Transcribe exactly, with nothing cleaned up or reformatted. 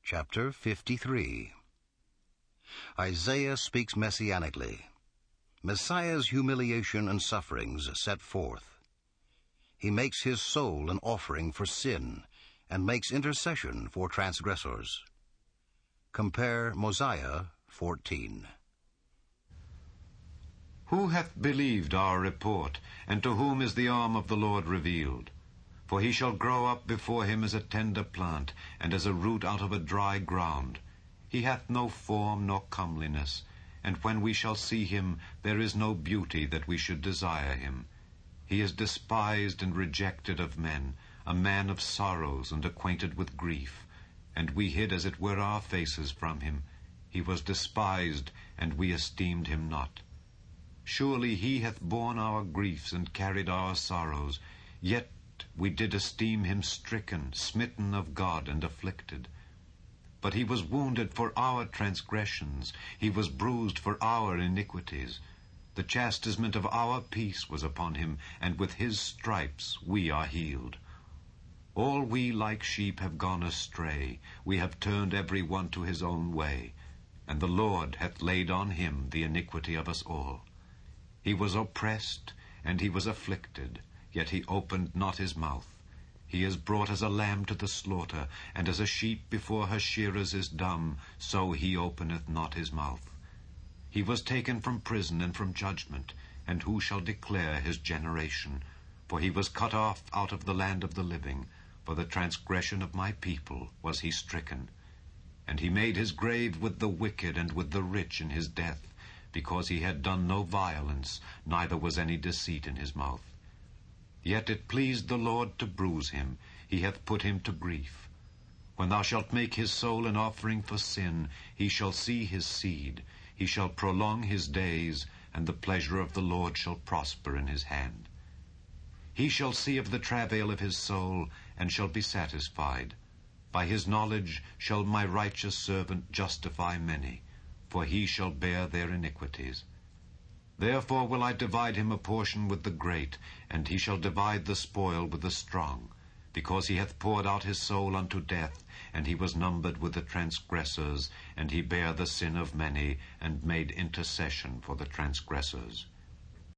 Chapter fifty-three. Isaiah speaks messianically. Messiah's humiliation and sufferings set forth. He makes his soul an offering for sin, and makes intercession for transgressors. Compare Mosiah fourteen. Who hath believed our report, and to whom is the arm of the Lord revealed? For he shall grow up before him as a tender plant, and as a root out of a dry ground. He hath no form nor comeliness, and when we shall see him, there is no beauty that we should desire him. He is despised and rejected of men, a man of sorrows and acquainted with grief. And we hid as it were our faces from him. He was despised, and we esteemed him not. Surely he hath borne our griefs and carried our sorrows, yet we did esteem him stricken, smitten of God, and afflicted. But he was wounded for our transgressions, he was bruised for our iniquities. The chastisement of our peace was upon him, and with his stripes we are healed. All we like sheep have gone astray, we have turned every one to his own way, and the Lord hath laid on him the iniquity of us all. He was oppressed, and he was afflicted, yet he opened not his mouth. He is brought as a lamb to the slaughter, and as a sheep before her shearers is dumb, so he openeth not his mouth. He was taken from prison and from judgment, and who shall declare his generation? For he was cut off out of the land of the living. For the transgression of my people was he stricken. And he made his grave with the wicked and with the rich in his death, because he had done no violence, neither was any deceit in his mouth. Yet it pleased the Lord to bruise him, he hath put him to grief. When thou shalt make his soul an offering for sin, he shall see his seed, he shall prolong his days, and the pleasure of the Lord shall prosper in his hand. He shall see of the travail of his soul, and shall be satisfied. By his knowledge shall my righteous servant justify many, for he shall bear their iniquities. Therefore will I divide him a portion with the great, and he shall divide the spoil with the strong, because he hath poured out his soul unto death, and he was numbered with the transgressors, and he bare the sin of many, and made intercession for the transgressors.